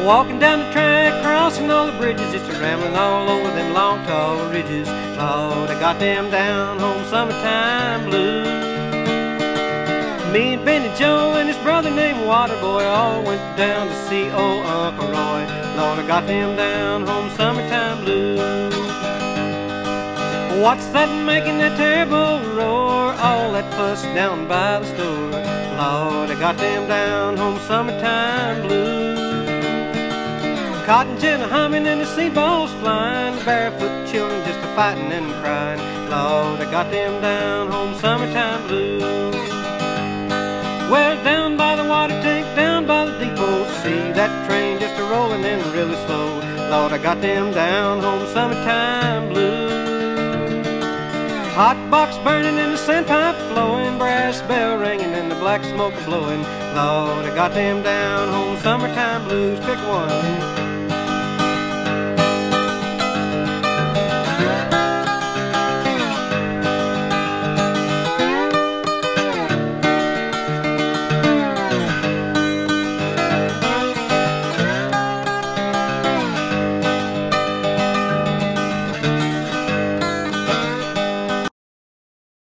Walking down the track, crossing all the bridges, just a-rambling all over them long, tall ridges. Lord, I got them down home summertime blues. Me and Benny Joe and his brother named Waterboy all went down to see old Uncle Roy. Lord, I got them down home summertime blues. What's that making that terrible roar? All that fuss down by the store. Lord, I got them down home summertime blues. Cotton gin a-humming and the seed balls flying, barefoot children just a-fighting and crying. Lord, I got them down home summertime blues. Well, down by the water tank, down by the depot, see that train just a-rolling and really slow. Lord, I got them down home summertime blues. Hot box burning and the sandpipe flowing, brass bell ringing and the black smoke blowing. Lord, I got them down home summertime blues. Pick one.